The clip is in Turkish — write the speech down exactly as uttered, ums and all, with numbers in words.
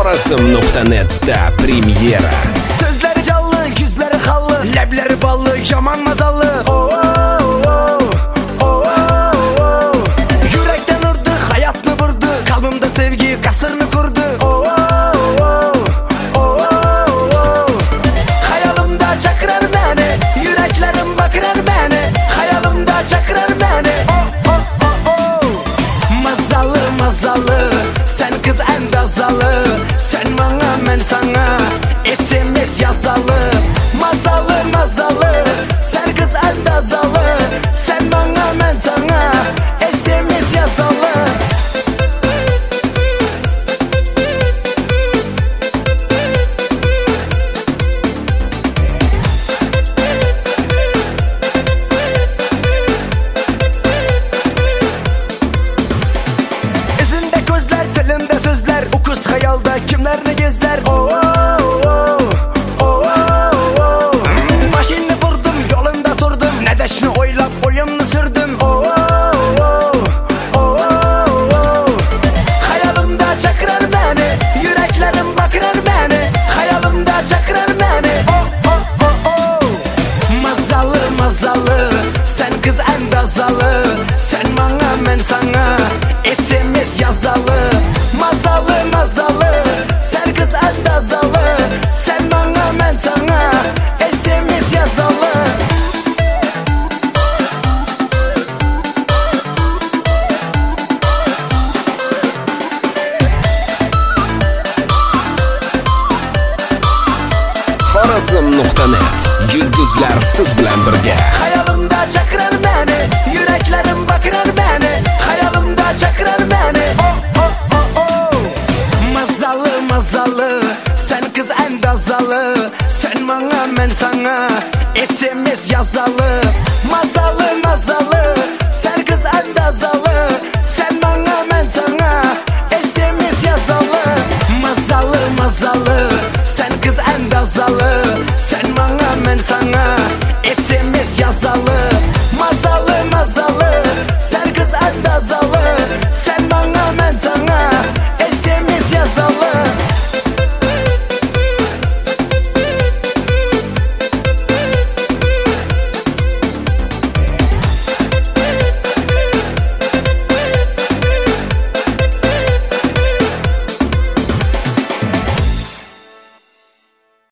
Xorazm nuqta net'da premyera. Sözleri canlı, yüzleri hallı, lebleri ballı, yaman mazalı. Oh, oh, oh, oh, oh. Yürekten vurdu, hayatını vurdu, kalbimde sevgi kasırını kurdu. Oh, oh, oh, oh, oh. Hayalimde çakrar beni, yüreklerim bakırar beni. Hayalimde çakrar beni. Oh, oh, oh, oh. Mazalı, mazalı, sen kız endazalı. Sen bana, ben sana S M S yazalı. Mazalı, mazalı, sen kız endazalı. Sen bana, ben sana S M S yazalı. İzinde gözler, dilimde sözler, o kız hayalda kimlerini gezler. Oh, oh, oh, oh, oh. Başını vurdum, yolunda durdum, ne deşini oylap oyumunu sürdüm. Oh, oh, oh, oh. Hayalimde çakrar beni, yüreklerim bakırar beni. Hayalimde çakrar beni. Oh, oh, oh, oh. Mazalı, mazalı, sen kız endazalı. Sen bana, ben sana S M S yazalı. Mazalı, mazalı, sen kız endazalı. Sen bana, ben sana S M S yazalı. Xorazm nuqta net, yulduzlar siz bilan birga. Hayalimde çakrar beni, yüreklerim bakırar beni. Hayalimde çakrar beni. Oh, oh, oh, oh. Mazalı, mazalı, sen kız endazalı. Sen bana, ben sana S M S yazalı. Mazalı,